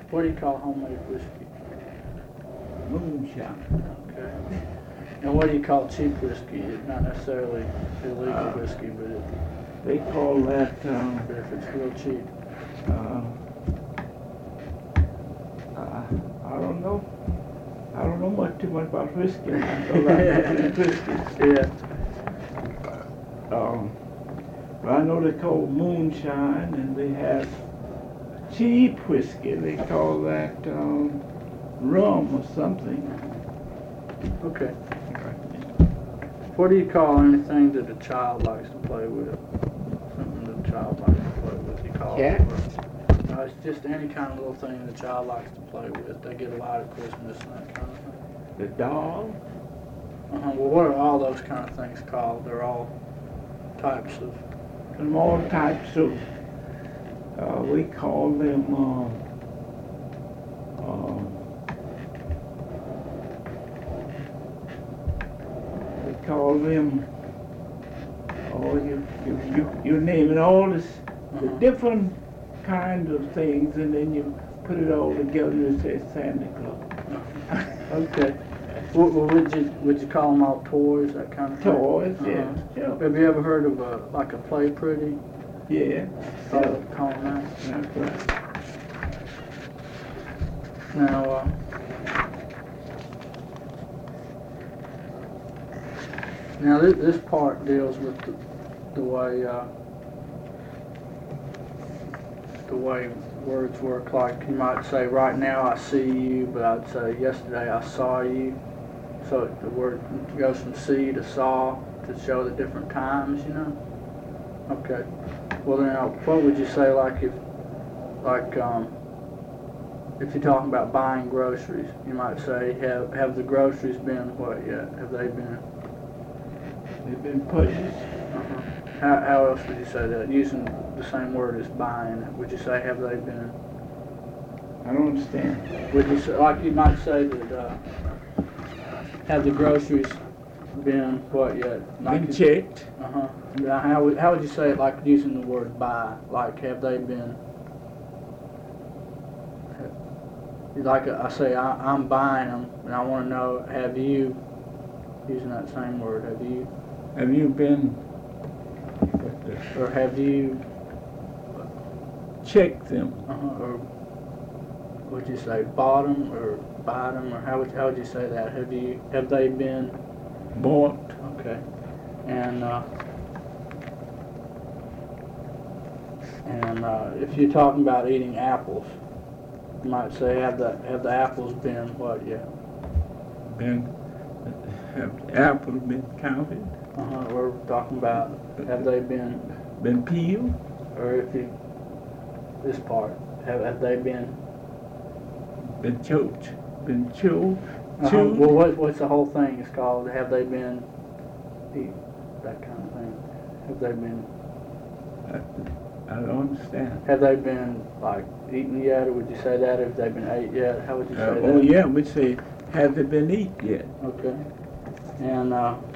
What do you call homemade whiskey? Moonshine. Okay. And what do you call cheap whiskey? It's not necessarily illegal whiskey, but They call that, if it's real cheap. I don't know. I don't know much too much about whiskey. I know about whiskey. Yeah. But I know they call moonshine, and they have cheap whiskey. They call that rum or something. Okay. What do you call anything that a child likes to play with? Something that a child likes to play with. You call Cat? it? No, it's just any kind of little thing that a child likes to play with. They get a lot at Christmas and that kind of thing. The doll? Well, what are all those kind of things called? They're all types of... And all types of, we call them, you're naming all this, the different kinds of things, and then you put it all together and say Santa Claus. Okay. Well, would you call them all toys, that kind of thing? Toys, yeah. Sure. Have you ever heard of like a Play Pretty? Yeah. Call Sure. them that? That's right. Now this part deals with the way words work. Like you might say, right now I see you, but I'd say yesterday I saw you. So the word goes from see to saw to show the different times, you know? Okay. Well now, what would you say like if you're talking about buying groceries, you might say, have the groceries been what yet? Have they been? They've been purchased. How else would you say that? Using the same word as buying, would you say have they been? I don't understand. Would you say, like you might say that have the groceries been what yet? Like Been checked. Now how would you say it like using the word buy? Like have they been? Like I say I'm buying them, and I want to know have you? Using that same word, Have you been? Or have you? Checked them. Or would you say bottom or bottom, or how would you say that? Have they been Bought. Okay. And if you're talking about eating apples, you might say have the apples been what yet? Have the apples been counted? We're talking about have they been peeled? Or if you this part have they been choked? Been chewed? Well, what's the whole thing? It's called have they been eat, that kind of thing. Have they been? I don't understand. Have they been like eaten yet, or would you say that? Have they been ate yet? How would you say that? Oh yeah, we'd say have they been eaten yet? Okay. And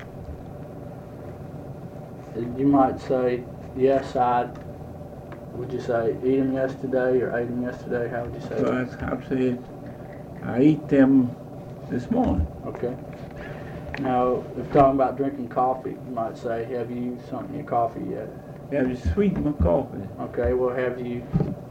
you might say yes, would you say eat them yesterday or ate them yesterday? How would you say that? I'd say I ate them this morning. Okay. Now, if talking about drinking coffee, you might say, have you used something in your coffee yet? Have you sweetened my coffee? Okay, well, have you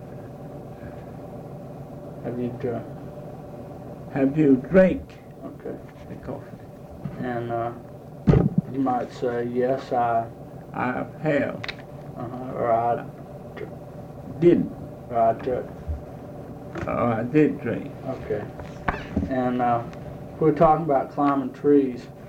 drank okay. the coffee? And you might say, yes, I have. Or I didn't. Or I did. I did drink. Okay. And we're talking about climbing trees.